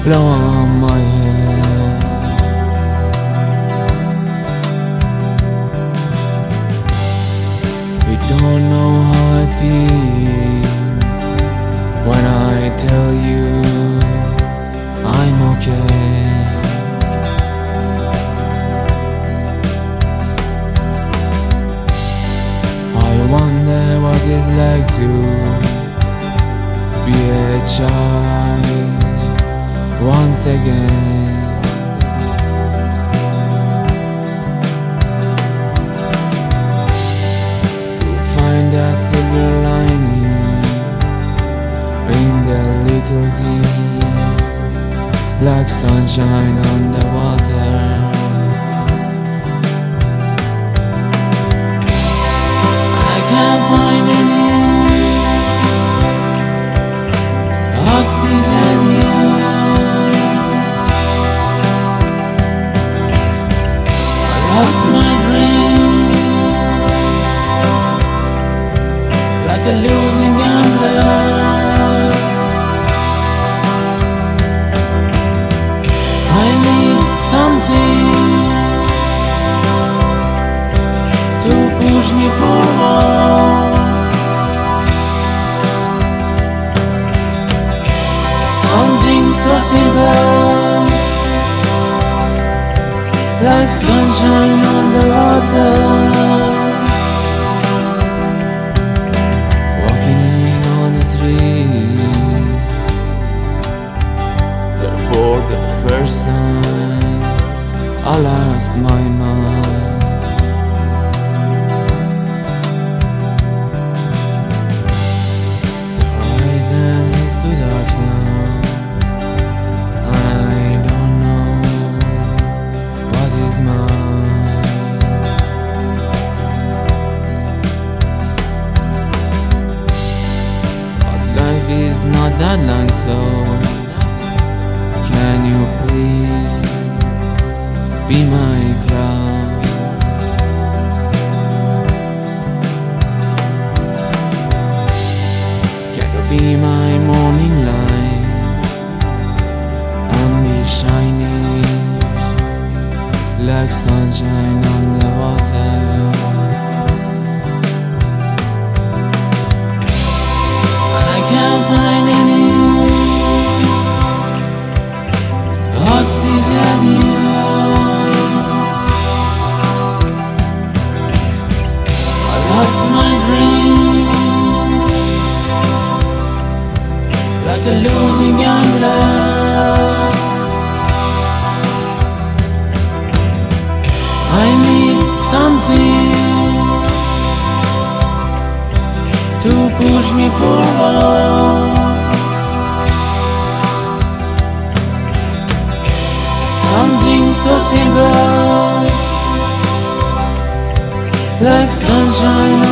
blow on my head. You don't know how I feel when I tell you I'm okay. I wonder what it's like to be a child once again. To find that silver lining in the little things, like sunshine on the water. I can't find any oxygen here. I lost my dream like a losing gambler. I need something to push me forward. Something so simple, like sunshine on the water. Walking on the street, but for the first time I lost my mind. The horizon is too dark now. I don't know what is mine. But life is not that long, so can you please be my cloud? Can you be my morning light and be shining like sunshine on the water? And I can't find any oxygen here. I lost my dream like a losing gambler. I need something to push me forward. Something so simple, like sunshine